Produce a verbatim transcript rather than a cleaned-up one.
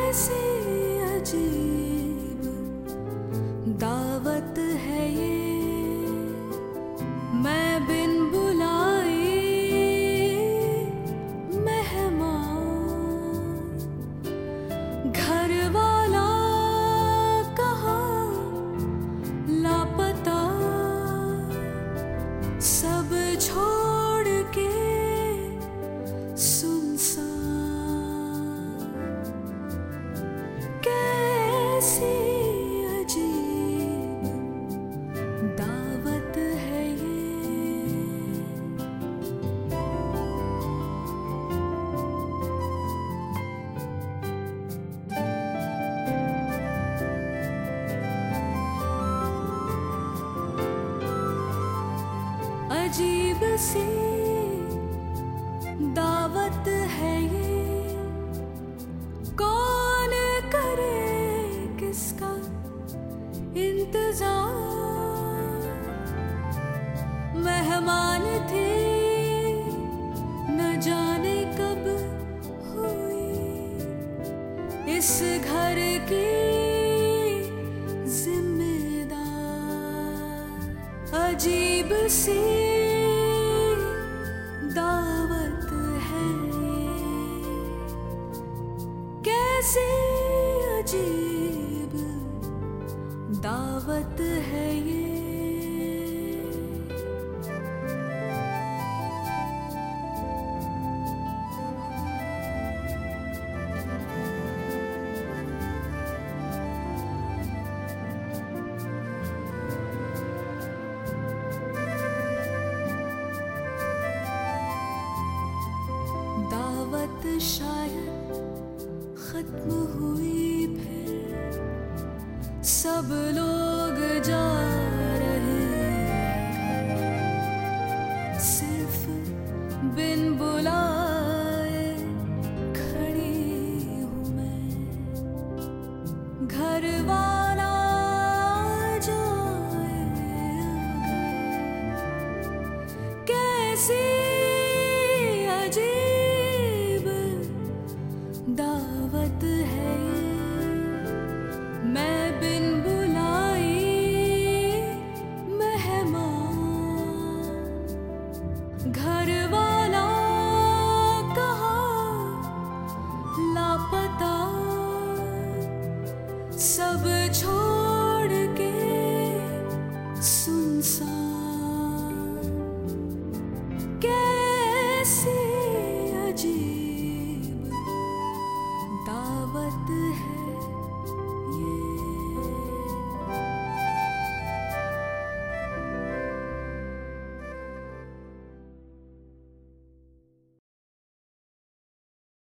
कैसी अजीब दावत है ये, मैं बिन बुलाई मेहमान, घर वाला कहाँ लापता, सब छोड़ के कैसी अजीब दावत है ये। अजीब सी दावत है ये, कौन करे किसका इंतजार। मेहमान थे न जाने कब हुई इस घर की जिम्मेदार। अजीब सी दावत है ये, कैसी अजीब दावत है ये। दावत शायद खत्म हुई, फिर सब लोग जा रहे हैं, सिर्फ बिन बुलाए खड़ी हूँ मैं। घर वाला जाए अगर, कैसी अजीब दावत है ये, मैं बिन बुलाई मेहमान, घर वाला कहाँ लापता, सब छोड़ के सुनसान।